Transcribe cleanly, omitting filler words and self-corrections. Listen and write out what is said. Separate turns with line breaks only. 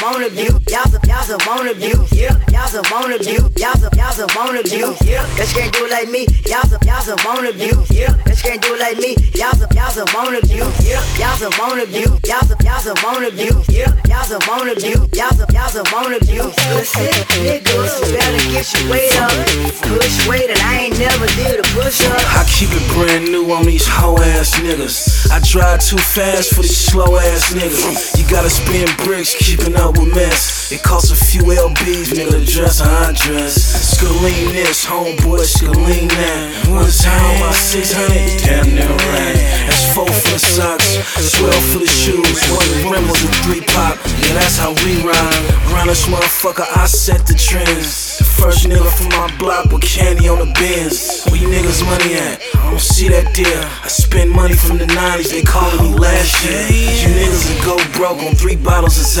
wanna view. Y'all some wanna view. Y'all some wanna view. Y'all some wanna view. Bitch can't do it like me. Y'all some wanna view. Bitch can't do it like me. Y'all some wanna view. Y'all some wanna view. Y'all some wanna view. Y'all some wanna view. Y'all some wanna view. Pussy niggas better get your weight up. Push weight and I ain't never did a push up.
I keep it brand new on these hoe ass niggas. I drive too fast for these slow ass niggas. You gotta spend bricks keeping up with mess. It costs a few LBs, nigga, to dress how I dress. Scalene this, homeboy, scalene that. One time my 600, damn near ran. That's 4 for the socks, 12 for the shoes. One rim was a 3 pop, yeah, that's how we ride. Round this motherfucker, I set the trends. The first nigga from my block with candy on the Benz. Where you niggas money at? I don't see that deal. I spend money from the 90s, they calling me last year. You niggas will go broke on 3 bottles of